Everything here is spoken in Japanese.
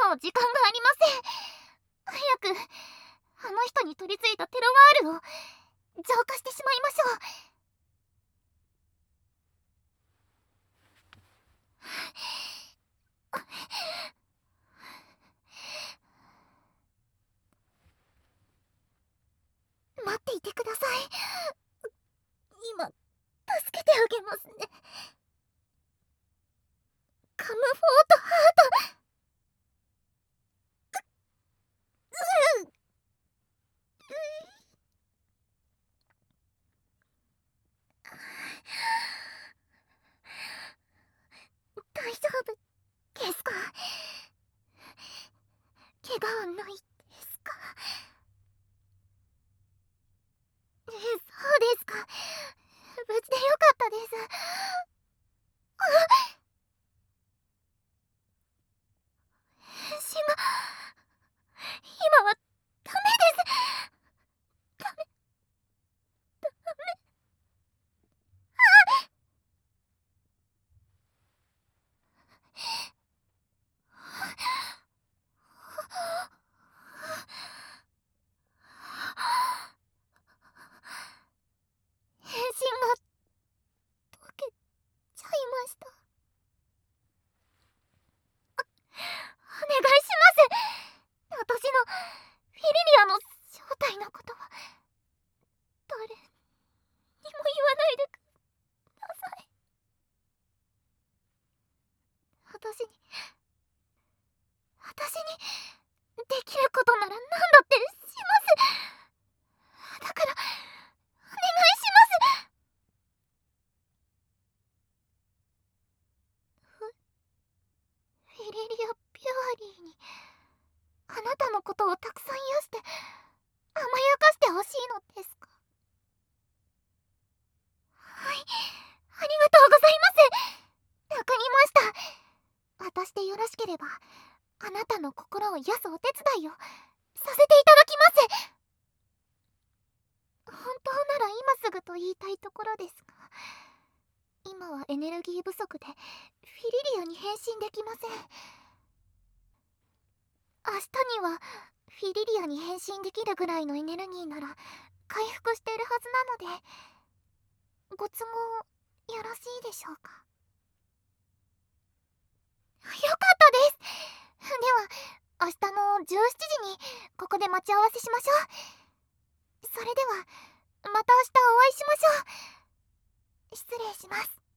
もう時間がありません。早くあの人に取り付いたテロワールを浄化してしまいましょう。待っていてください。今助けてあげますね。カムフォートハート。大丈夫ですか？怪我はないですか？そうですか。無事でよかったです。変身が今はダメです。ダメ。変身が溶けちゃいました。お願いします。私のフィリリアの正体のことは誰にも言わないでください。私にできることなら何だってします。だからお願いします。フィリリア・ピュアリーにあなたのことをたくさん癒して甘やかしてほしいのですか？はい、ありがとうございます。わかりました。私でよろしければあなたの心を癒すお手伝いをさせていただきます。本当なら今すぐと言いたいところですが、今はエネルギー不足でフィリリアに変身できません。明日にはフィリリアに変身できるぐらいのエネルギーなら回復しているはずなので、ご都合よろしいでしょうか？よかったです。では明日の17時にここで待ち合わせしましょう。それではまた明日お会いしましょう。失礼します。